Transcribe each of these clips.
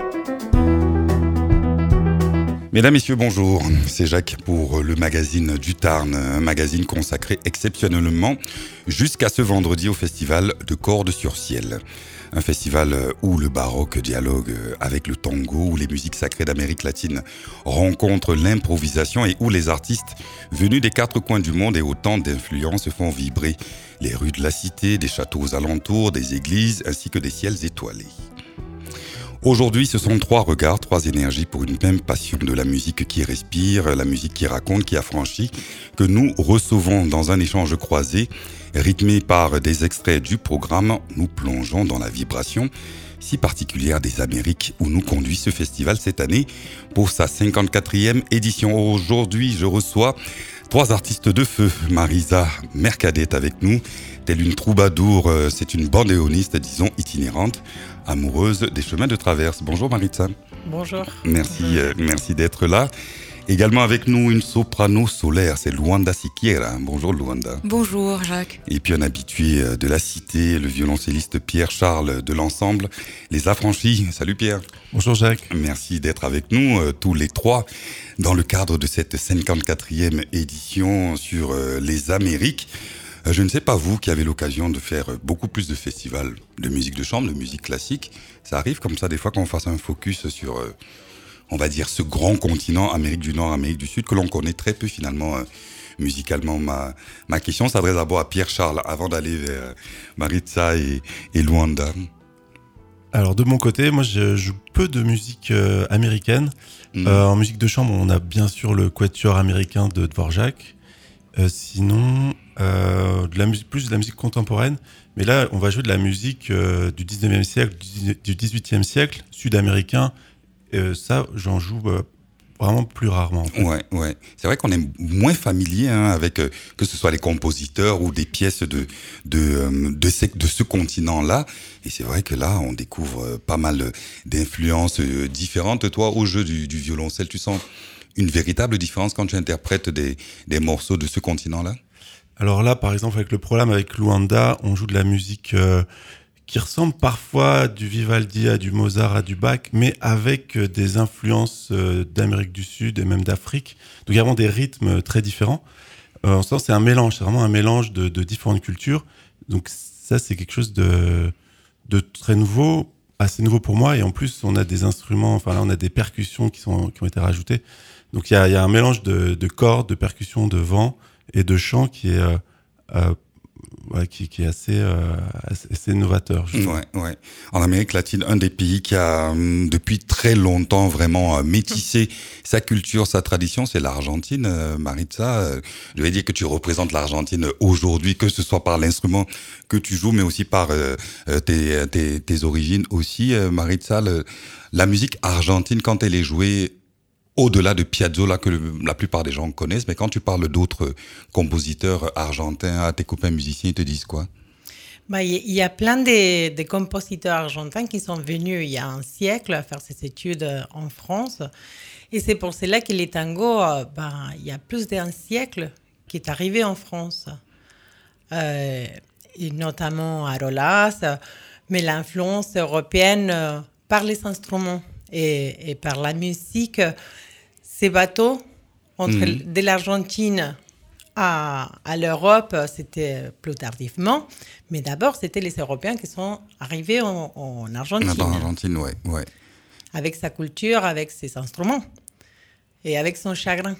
Mesdames, Messieurs, bonjour. C'est Jacques pour le magazine du Tarn, un magazine consacré exceptionnellement jusqu'à ce vendredi au festival de Cordes-sur-Ciel. Un festival où le baroque dialogue avec le tango, où les musiques sacrées d'Amérique latine rencontrent l'improvisation et où les artistes venus des quatre coins du monde et autant d'influences font vibrer les rues de la cité, des châteaux aux alentours, des églises ainsi que des ciels étoilés. Aujourd'hui, ce sont trois regards, trois énergies pour une même passion de la musique qui respire, la musique qui raconte, qui affranchit, que nous recevons dans un échange croisé, rythmé par des extraits du programme. Nous plongeons dans la vibration si particulière des Amériques où nous conduit ce festival cette année pour sa 54e édition. Aujourd'hui, je reçois trois artistes de feu. Marisa Mercadet est avec nous. Telle une troubadour, c'est une bandéoniste, disons, itinérante, amoureuse des chemins de traverse. Bonjour Maritza. Bonjour. Merci d'être là. Également avec nous, une soprano solaire, c'est Luanda Siquiera. Bonjour Luanda. Bonjour Jacques. Et puis un habitué de la cité, le violoncelliste Pierre-Charles de l'ensemble Les Affranchis. Salut Pierre. Bonjour Jacques. Merci d'être avec nous, tous les trois, dans le cadre de cette 54e édition sur les Amériques. Je ne sais pas vous qui avez l'occasion de faire beaucoup plus de festivals de musique de chambre, de musique classique. Ça arrive comme ça des fois qu'on fasse un focus sur, on va dire, ce grand continent, Amérique du Nord, Amérique du Sud, que l'on connaît très peu finalement musicalement. Ma question s'adresse d'abord à Pierre-Charles avant d'aller vers Maritza et Luanda. Alors de mon côté, moi je joue peu de musique américaine. En musique de chambre, on a bien sûr le quatuor américain de Dvorak. Sinon, plus de la musique contemporaine. Mais là, on va jouer de la musique du 19e siècle, du 18e siècle, sud-américain. Ça, j'en joue vraiment plus rarement. En fait. Ouais. C'est vrai qu'on est moins familier avec que ce soit les compositeurs ou des pièces de ce continent-là. Et c'est vrai que là, on découvre pas mal d'influences différentes. Toi, au jeu du violoncelle, tu sens une véritable différence quand tu interprètes des morceaux de ce continent-là? Alors là, par exemple, avec le programme avec Luanda, on joue de la musique qui ressemble parfois à du Vivaldi, à du Mozart, à du Bach, mais avec des influences d'Amérique du Sud et même d'Afrique. Donc il y a vraiment des rythmes très différents. En ce sens, c'est un mélange, c'est vraiment un mélange de différentes cultures. Donc ça, c'est quelque chose de très nouveau, assez nouveau pour moi. Et en plus, on a des instruments, enfin là, on a des percussions qui ont été rajoutées. Donc il y a un mélange de cordes, de percussions, de vent et de chant qui est assez novateur. Ouais. En Amérique latine, un des pays qui a depuis très longtemps vraiment métissé sa culture, sa tradition, c'est l'Argentine. Maritza, je vais dire que tu représentes l'Argentine aujourd'hui, que ce soit par l'instrument que tu joues, mais aussi par tes origines aussi. Maritza, la musique argentine, quand elle est jouée, au-delà de Piazzolla que la plupart des gens connaissent, mais quand tu parles d'autres compositeurs argentins, à tes copains musiciens, ils te disent quoi? Il y a plein de compositeurs argentins qui sont venus il y a un siècle à faire ces études en France. Et c'est pour cela que les tangos, il y a plus d'un siècle qui est arrivé en France. Et notamment à Rolas, mais l'influence européenne par les instruments et par la musique. Ces bateaux de l'Argentine à l'Europe, c'était plus tardivement. Mais d'abord, c'était les Européens qui sont arrivés en Argentine. En Argentine, ouais. Avec sa culture, avec ses instruments et avec son chagrin.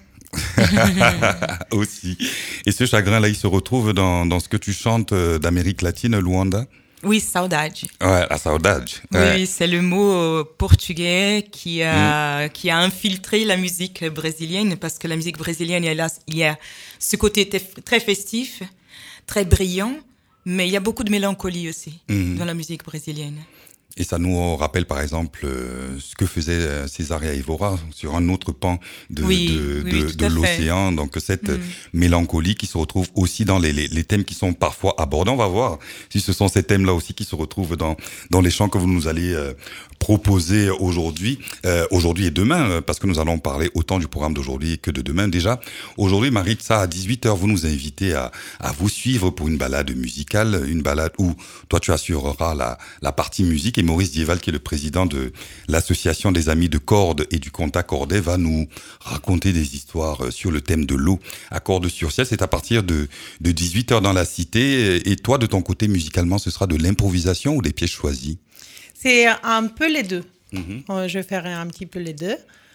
Aussi. Et ce chagrin-là, il se retrouve dans ce que tu chantes d'Amérique latine, Luanda? Oui, saudade. Ouais, la saudade. Ouais. Oui, c'est le mot portugais qui a infiltré la musique brésilienne, parce que la musique brésilienne, il y a ce côté très festif, très brillant, mais il y a beaucoup de mélancolie aussi dans la musique brésilienne. Et ça nous rappelle par exemple ce que faisait Cesária Évora sur un autre pan de l'océan. Donc cette mélancolie qui se retrouve aussi dans les thèmes qui sont parfois abordés. On va voir si ce sont ces thèmes-là aussi qui se retrouvent dans les chants que vous nous allez proposer aujourd'hui et demain, parce que nous allons parler autant du programme d'aujourd'hui que de demain. Déjà, aujourd'hui, Maritza, à 18h, vous nous invitez à vous suivre pour une balade musicale, une balade où toi tu assureras la partie musique. et Maurice Dieval, qui est le président de l'association des amis de cordes et du conte accordé, va nous raconter des histoires sur le thème de l'eau à Cordes-sur-Ciel. C'est à partir de 18h dans la cité. Et toi, de ton côté, musicalement, ce sera de l'improvisation ou des pièces choisies? C'est un peu les deux. Je ferai un petit peu les deux.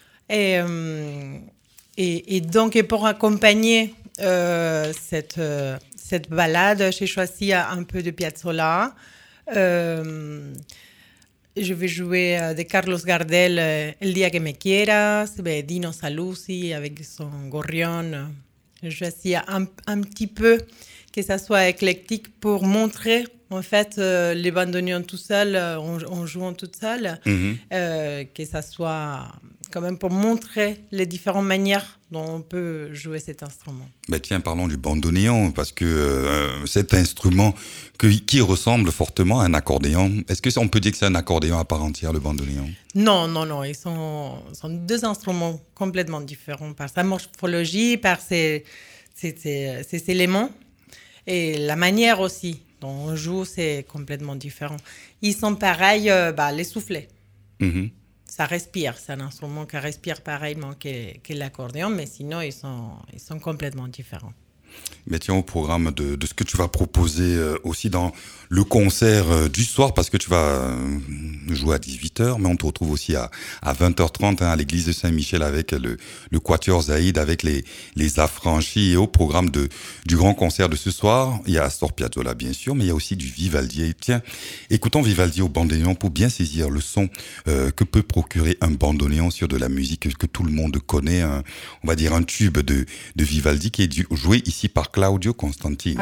Et donc, pour accompagner cette balade, j'ai choisi un peu de Piazzolla. Je vais jouer de Carlos Gardel, El día que me quieras, Dino Saluzzi avec son gorrión. Je choisis un petit peu que ça soit éclectique pour montrer en fait les bandoneons tout seul, en jouant toute seule, que ça soit quand même pour montrer les différentes manières dont on peut jouer cet instrument. Ben tiens, parlons du bandoneon, parce que cet instrument qui ressemble fortement à un accordéon, est-ce qu'on peut dire que c'est un accordéon à part entière, le bandoneon? Non, ils sont deux instruments complètement différents par sa morphologie, par ses éléments, et la manière aussi dont on joue, c'est complètement différent. Ils sont pareils, les soufflets. Ça respire, c'est un instrument qui respire pareillement que l'accordéon, mais sinon ils sont complètement différents. Mais tiens, au programme de ce que tu vas proposer aussi dans le concert du soir, parce que tu vas jouer à 18h, mais on te retrouve aussi à 20h30 à l'église de Saint-Michel avec le Quatuor Zaïd, avec les Affranchis. Et au programme du grand concert de ce soir, il y a Astor Piazzolla bien sûr, mais il y a aussi du Vivaldi. Et tiens, écoutons Vivaldi au bandoneon pour bien saisir le son que peut procurer un bandoneon sur de la musique que tout le monde connaît, on va dire un tube de Vivaldi qui est joué ici par Claudio Constantini.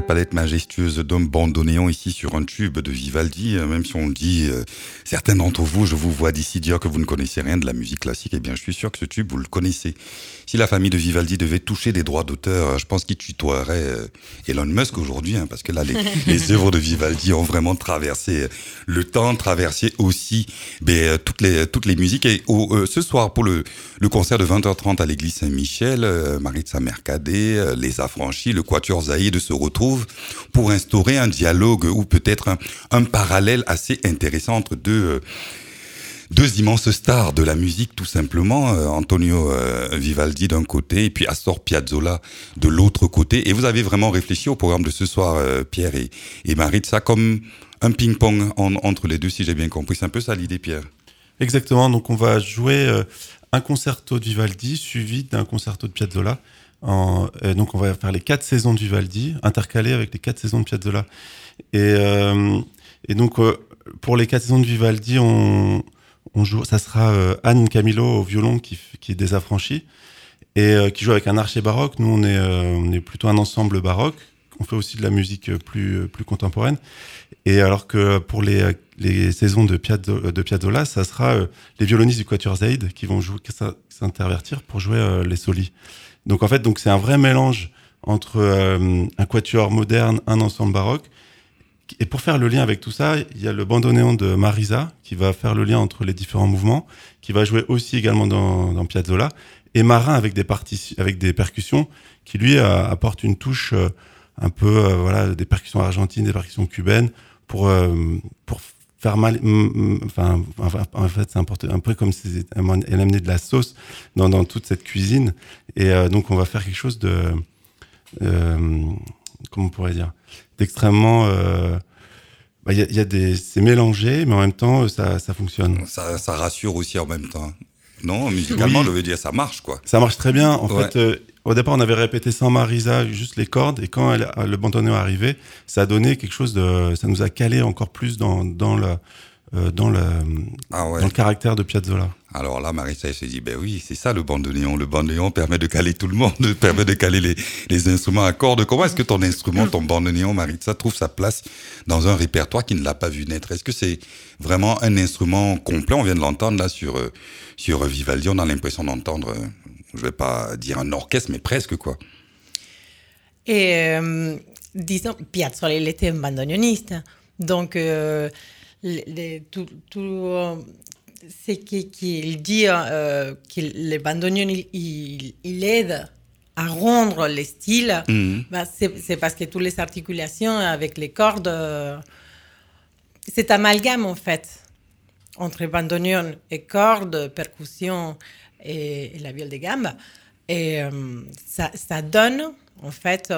palette majestueuse d'un bandoneon ici sur un tube de Vivaldi, même si on dit, certains d'entre vous, je vous vois d'ici dire que vous ne connaissez rien de la musique classique, eh bien je suis sûr que ce tube, vous le connaissez. Si la famille de Vivaldi devait toucher des droits d'auteur, je pense qu'il tutoierait Elon Musk aujourd'hui, hein, parce que là, les œuvres de Vivaldi ont vraiment traversé le temps, traversé aussi toutes les musiques. Et ce soir, pour le concert de 20h30 à l'église Saint-Michel, Maritza Mercader, Les Affranchis, le Quatuor Zaïd se retrouvent pour instaurer un dialogue ou peut-être un parallèle assez intéressant entre deux immenses stars de la musique, tout simplement, Antonio Vivaldi d'un côté et puis Astor Piazzolla de l'autre côté. Et vous avez vraiment réfléchi au programme de ce soir, Pierre et Maritza, comme un ping-pong entre les deux, si j'ai bien compris. C'est un peu ça l'idée, Pierre. Exactement, donc on va jouer un concerto de Vivaldi suivi d'un concerto de Piazzolla. Donc on va faire les 4 saisons de Vivaldi, intercalées avec les 4 saisons de Piazzolla. Et donc pour les 4 saisons de Vivaldi, on joue, ça sera Anne Camillo au violon qui est des Affranchis et qui joue avec un archer baroque. Nous on est plutôt un ensemble baroque. On fait aussi de la musique plus contemporaine. Et alors que pour les saisons de Piazzolla, ça sera les violonistes du Quatuor Zaïd qui vont s'intervertir pour jouer les solis. Donc en fait, c'est un vrai mélange entre un quatuor moderne, un ensemble baroque. Et pour faire le lien avec tout ça, il y a le bandoneon de Marisa qui va faire le lien entre les différents mouvements, qui va jouer aussi également dans Piazzolla, et Marin avec des percussions qui lui apportent une touche un peu des percussions argentines, des percussions cubaines pour faire mal. En fait, c'est un peu comme si elle amenait de la sauce dans toute cette cuisine, et donc on va faire quelque chose de comment on pourrait dire, d'extrêmement c'est mélangé, mais en même temps ça fonctionne. Ça rassure aussi en même temps. Non, musicalement, je veux dire, ça marche, quoi. Ça marche très bien. En fait, au départ, on avait répété sans Marisa, juste les cordes, et quand le bandoneon est arrivé, ça a donné quelque chose ça nous a calé encore plus dans le caractère de Piazzolla. Alors là, Marissa, elle s'est dit, oui, c'est ça le bandoneon. Le bandoneon permet de caler tout le monde, permet de caler les instruments à cordes. Comment est-ce que ton instrument, ton bandoneon, Marissa, trouve sa place dans un répertoire qui ne l'a pas vu naître? Est-ce que c'est vraiment un instrument complet? On vient de l'entendre là sur Vivaldi, on a l'impression d'entendre, je vais pas dire un orchestre, mais presque, quoi. Et disons, Piazzolla, il était un bandoneoniste. Donc, c'est qu'il dit que le bandoneon, il aide à rendre le style. C'est parce que toutes les articulations avec les cordes, c'est amalgame en fait, entre bandoneon et cordes, percussion et la viole de gamme. Et ça donne en fait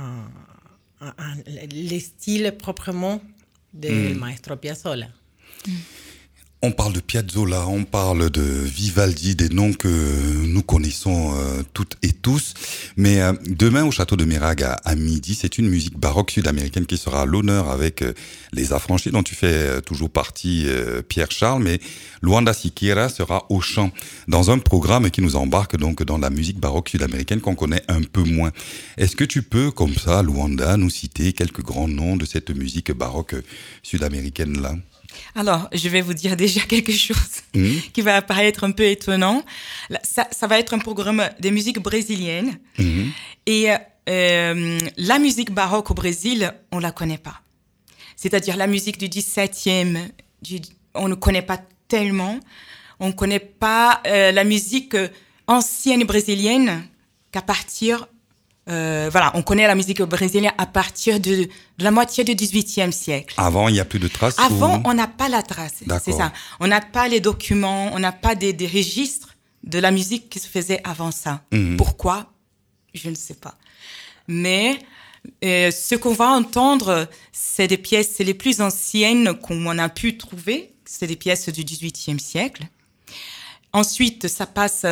le style proprement de Maestro Piazzolla. On parle de Piazzolla, on parle de Vivaldi, des noms que nous connaissons toutes et tous. Mais demain, au château de Meyraghes à midi, c'est une musique baroque sud-américaine qui sera à l'honneur avec les Affranchis, dont tu fais toujours partie, Pierre-Charles. Mais Luanda Siqueira sera au chant, dans un programme qui nous embarque donc dans la musique baroque sud-américaine qu'on connaît un peu moins. Est-ce que tu peux, comme ça, Luanda, nous citer quelques grands noms de cette musique baroque sud-américaine-là? Alors, je vais vous dire déjà quelque chose qui va paraître un peu étonnant. Ça va être un programme de musique brésilienne. Et la musique baroque au Brésil, on ne la connaît pas. C'est-à-dire la musique du 17e, on ne connaît pas tellement. On ne connaît pas la musique ancienne brésilienne qu'à partir... on connaît la musique brésilienne à partir de la moitié du XVIIIe siècle. Avant, il n'y a plus de traces? Avant, on n'a pas la trace. D'accord. C'est ça. On n'a pas les documents, on n'a pas des registres de la musique qui se faisait avant ça. Pourquoi? Je ne sais pas. Mais ce qu'on va entendre, c'est des pièces les plus anciennes qu'on a pu trouver. C'est des pièces du XVIIIe siècle. Ensuite, ça passe...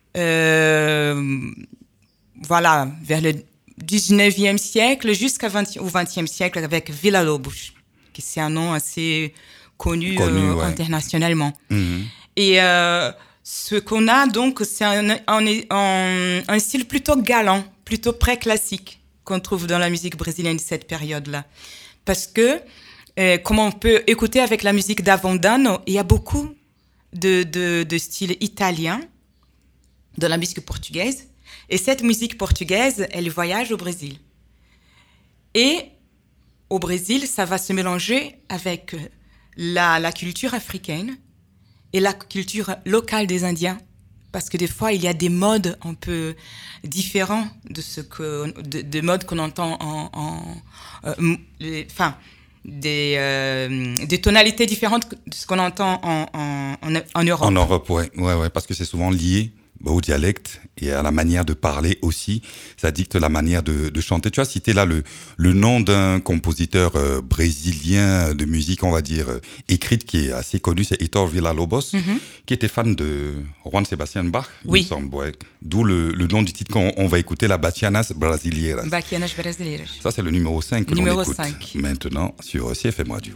vers le 19e siècle jusqu'au 20e siècle avec Villa-Lobos, qui c'est un nom assez connu internationalement. Et ce qu'on a donc, c'est un style plutôt galant, plutôt pré-classique, qu'on trouve dans la musique brésilienne de cette période-là. Parce que, comme on peut écouter avec la musique d'Avondano, il y a beaucoup de styles italiens dans la musique portugaise. Et cette musique portugaise, elle voyage au Brésil. Et au Brésil, ça va se mélanger avec la culture africaine et la culture locale des Indiens. Parce que des fois, il y a des modes un peu différents des modes qu'on entend des tonalités différentes de ce qu'on entend en Europe. En Europe, ouais, parce que c'est souvent lié au dialecte et à la manière de parler aussi. Ça dicte la manière de chanter. Tu as cité là le nom d'un compositeur brésilien de musique, on va dire, écrite, qui est assez connu, c'est Heitor Villa-Lobos, qui était fan de Juan Sebastian Bach, oui. Il me semble, ouais. D'où le nom du titre qu'on va écouter, la Bachianas Brasileiras. Bachianas Brasileiras. Ça, c'est le numéro 5 que l'on écoute 5. Maintenant sur CFM Radio.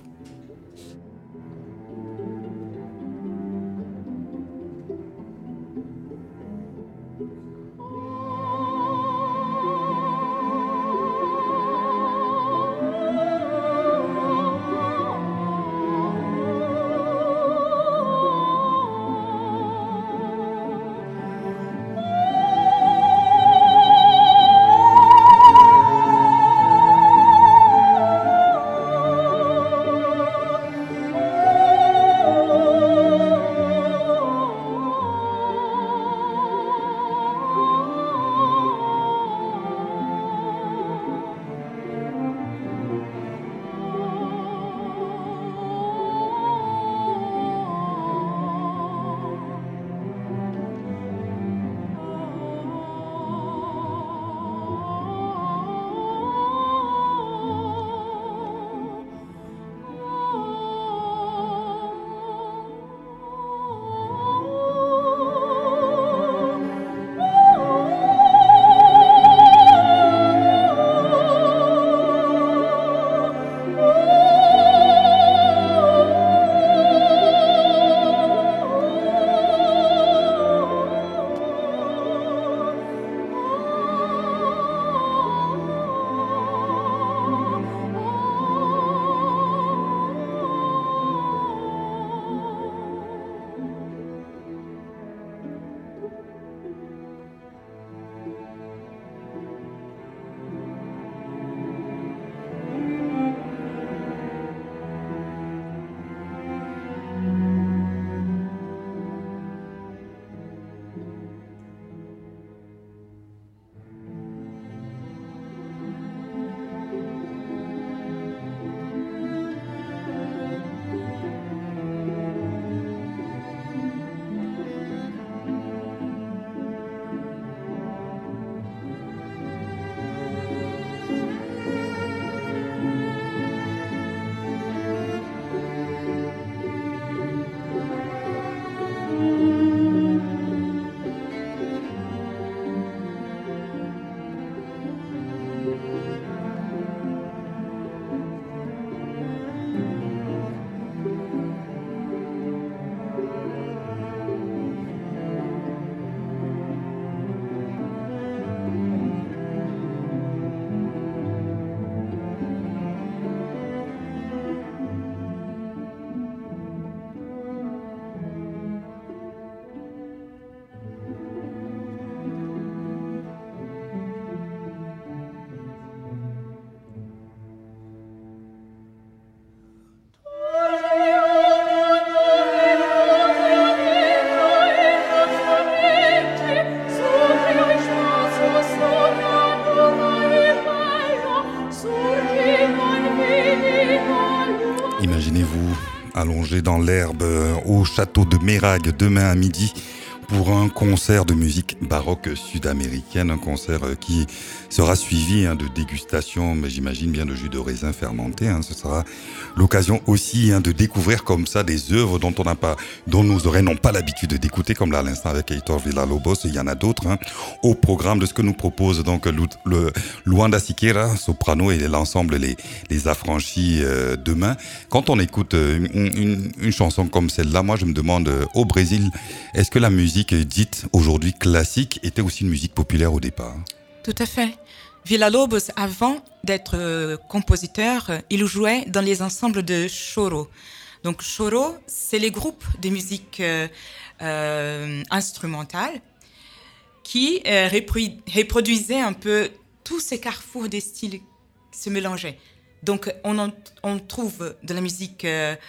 Imaginez-vous allongé dans l'herbe au château de Meirag demain à midi pour un concert de musique baroque sud-américaine, un concert qui sera suivi de dégustation, mais j'imagine bien de jus de raisin fermenté. Ce sera l'occasion aussi de découvrir comme ça des œuvres dont nos oreilles n'ont pas l'habitude d'écouter, comme là à l'instant avec Heitor Villa-Lobos. Il y en a d'autres au programme de ce que nous propose donc le Luanda Siqueira, soprano, et l'ensemble les Affranchis demain. Quand on écoute une chanson comme celle-là, moi je me demande au Brésil, est-ce que la musique dite aujourd'hui classique était aussi une musique populaire au départ? Tout à fait. Villa-Lobos, avant d'être compositeur, il jouait dans les ensembles de choro. Donc choro, c'est les groupes de musique instrumentale qui reproduisaient un peu tous ces carrefours des styles qui se mélangeaient. Donc on trouve de la musique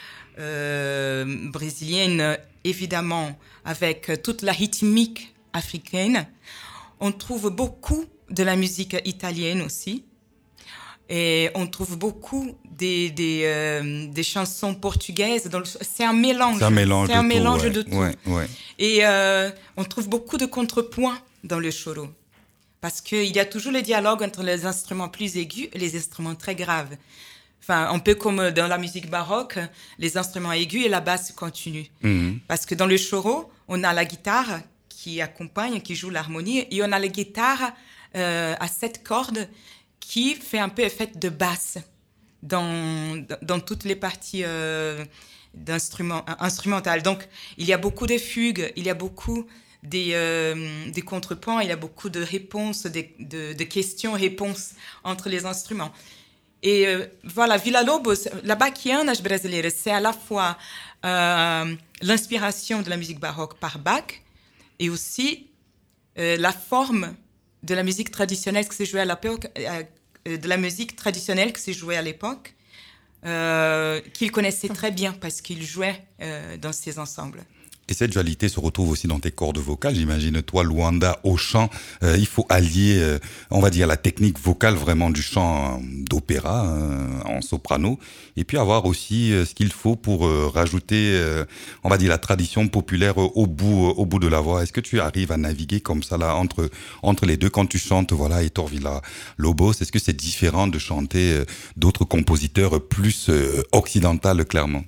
brésilienne, évidemment, avec toute la rythmique africaine. On trouve beaucoup de la musique italienne aussi. Et on trouve beaucoup des chansons portugaises. C'est un mélange. C'est un mélange de tout. Ouais. Et on trouve beaucoup de contrepoints dans le choro. Parce qu'il y a toujours le dialogue entre les instruments plus aigus et les instruments très graves. Enfin, un peu comme dans la musique baroque, les instruments aigus et la basse continue. Mm-hmm. Parce que dans le choro, on a la guitare qui accompagne, qui joue l'harmonie, et on a la guitare à 7 cordes qui fait un peu effet de basse dans toutes les parties instrumentales. Donc, il y a beaucoup de fugues, il y a beaucoup des contrepoints, il y a beaucoup de réponses, de questions-réponses entre les instruments. Et voilà, Villa-Lobos, la baquiana brasileira, c'est à la fois l'inspiration de la musique baroque par Bach et aussi la forme de la musique traditionnelle qui s'est jouée à l'époque, qu'il connaissait très bien parce qu'il jouait dans ces ensembles. Et cette dualité se retrouve aussi dans tes cordes vocales. J'imagine, toi, Luanda, au chant, il faut allier, on va dire, la technique vocale vraiment du chant d'opéra en soprano, et puis avoir aussi ce qu'il faut pour rajouter, on va dire, la tradition populaire au bout de la voix. Est-ce que tu arrives à naviguer comme ça là entre les deux quand tu chantes, voilà, Heitor Villa-Lobos? Est-ce que c'est différent de chanter d'autres compositeurs plus occidentaux, clairement?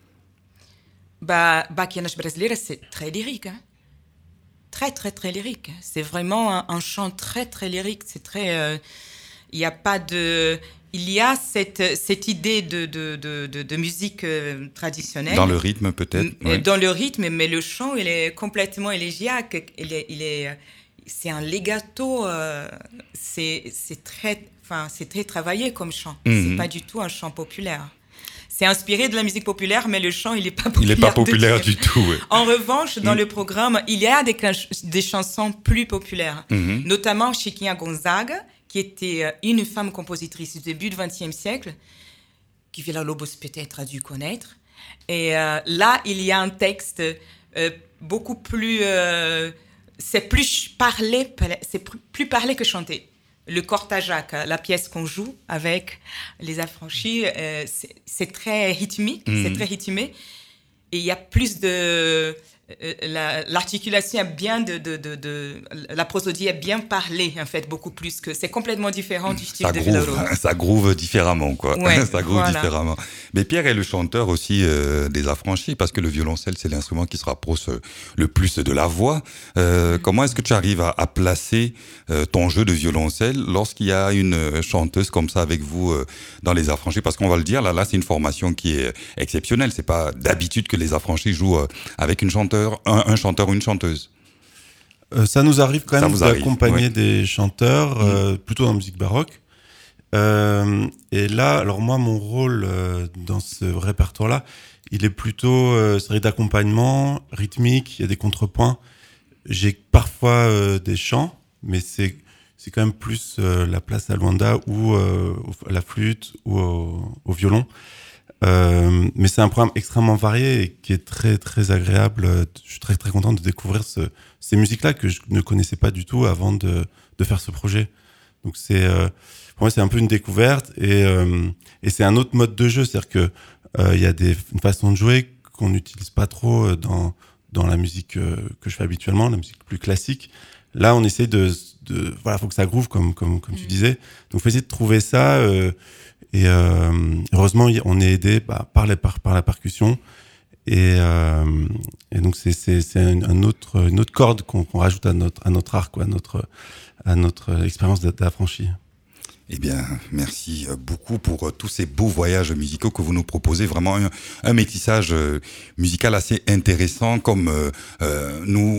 Baquianas brasileira, c'est très lyrique, hein. Très, très, très lyrique. C'est vraiment un chant très, très lyrique. C'est très... il y a pas de... Il y a cette idée de musique traditionnelle. Dans le rythme, peut-être. Oui. Dans le rythme, mais le chant, il est complètement élégiaque. C'est un legato. C'est très travaillé comme chant. Mm-hmm. C'est pas du tout un chant populaire. C'est inspiré de la musique populaire, mais le chant, il n'est pas populaire. Il n'est pas populaire du tout. Ouais. En revanche, dans le programme, il y a des chansons plus populaires, notamment Chiquinha Gonzaga, qui était une femme compositrice du début du XXe siècle, que Villa-Lobos peut-être a dû connaître. Et là, il y a un texte beaucoup plus... c'est plus parlé que chanté. Le cortajac, la pièce qu'on joue avec les affranchis, c'est très rythmique, c'est très rythmé. Et il y a plus de... l'articulation est bien la prosodie est bien parlée, en fait, beaucoup plus que... C'est complètement différent du style de Villa-Lobos. Ça groove différemment, quoi. Ouais, ça groove différemment. Mais Pierre est le chanteur aussi des affranchis, parce que le violoncelle, c'est l'instrument qui se rapproche le plus de la voix. Comment est-ce que tu arrives à placer ton jeu de violoncelle lorsqu'il y a une chanteuse comme ça avec vous dans les affranchis? Parce qu'on va le dire, là, c'est une formation qui est exceptionnelle. C'est pas d'habitude que les affranchis jouent avec une chanteuse. Un chanteur ou une chanteuse? Ça nous arrive quand même d'accompagner des chanteurs, plutôt dans la musique baroque. Et là, alors moi, mon rôle dans ce répertoire-là, il est plutôt d'accompagnement rythmique, il y a des contrepoints. J'ai parfois des chants, mais c'est quand même plus la place à Luanda ou à la flûte ou au violon. Mais c'est un programme extrêmement varié et qui est très très agréable. Je suis très très content de découvrir ces musiques-là que je ne connaissais pas du tout avant de faire ce projet. Donc pour moi c'est un peu une découverte et c'est un autre mode de jeu, c'est-à-dire que il y a une façon de jouer qu'on n'utilise pas trop dans la musique que je fais habituellement, la musique plus classique. Là on essaie voilà, faut que ça groove comme tu disais. Donc faut essayer de trouver ça. Et heureusement, on est aidé par la percussion. Et donc c'est une autre corde qu'on rajoute à notre arc, quoi, à notre expérience d'affranchi. Eh bien, merci beaucoup pour tous ces beaux voyages musicaux que vous nous proposez. Vraiment un métissage musical assez intéressant, comme nous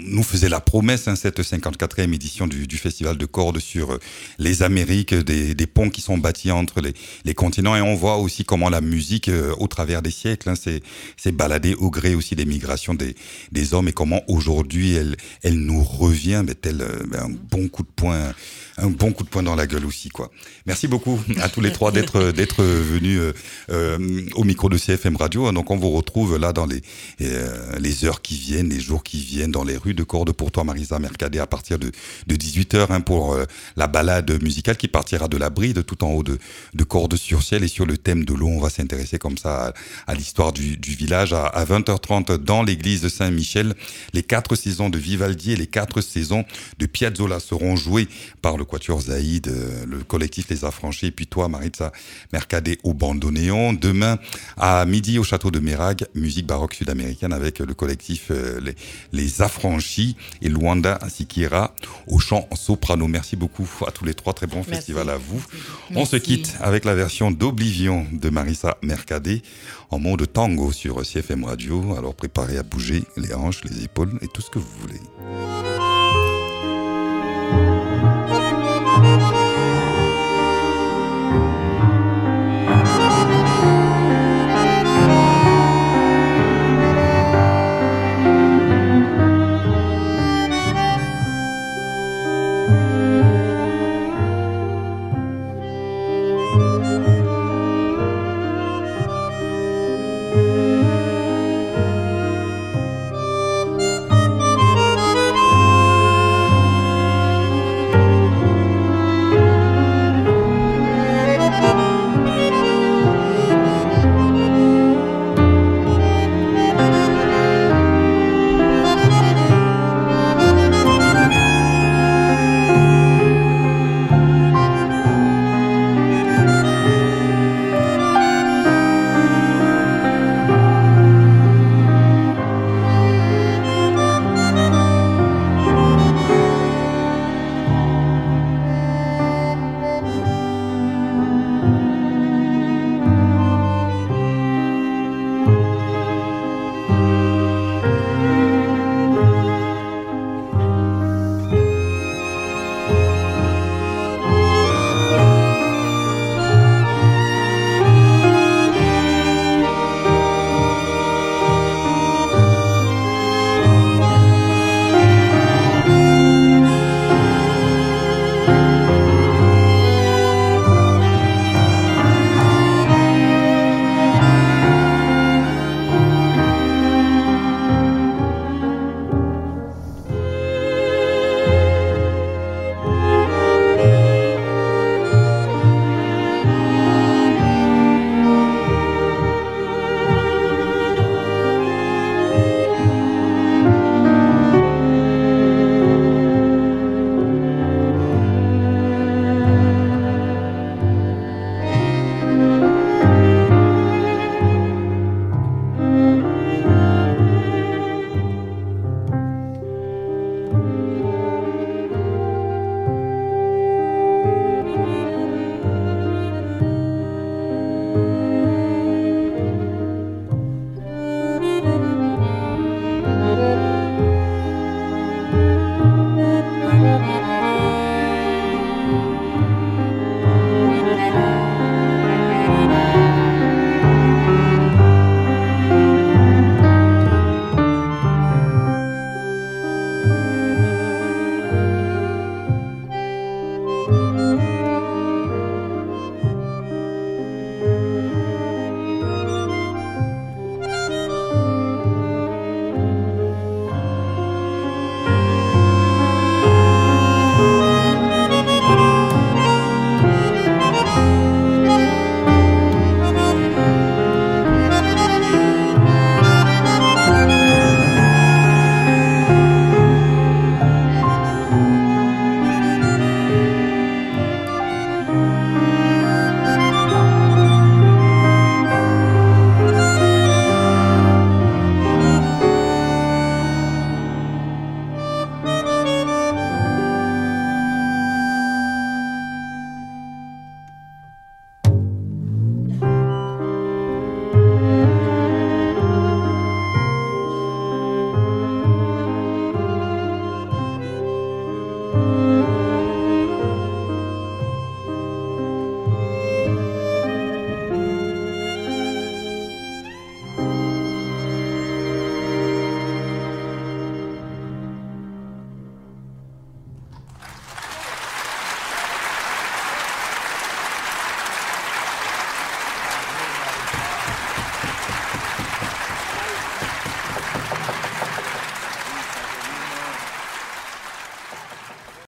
nous faisait la promesse, cette 54e édition du Festival de cordes sur les Amériques, des ponts qui sont bâtis entre les continents, et on voit aussi comment la musique, au travers des siècles, s'est baladée au gré aussi des migrations des hommes, et comment aujourd'hui elle nous revient, tel un bon coup de poing dans la gueule aussi, quoi. Merci beaucoup à tous les trois d'être venus au micro de CFM Radio. Donc on vous retrouve là dans les heures qui viennent, les jours qui viennent, dans les rues de Cordes pour toi, Marisa Mercadé, à partir de 18h, pour la balade musicale qui partira de la Bride tout en haut de Cordes-sur-Ciel, et sur le thème de l'eau, on va s'intéresser comme ça à l'histoire du village. À 20h30 dans l'église de Saint-Michel, les 4 saisons de Vivaldi et les 4 saisons de Piazzolla seront jouées par le Quatuor Zaïd, le collectif Les Affranchis, et puis toi, Marisa Mercadé, au bandoneon. Demain, à midi, au château de Mérag, musique baroque sud-américaine avec le collectif les Affranchis, et Luanda Sikira au chant soprano. Merci beaucoup à tous les trois, très bon festival à vous. Merci. On se quitte avec la version d'Oblivion de Marisa Mercadé en mode tango sur CFM Radio. Alors préparez à bouger les hanches, les épaules et tout ce que vous voulez.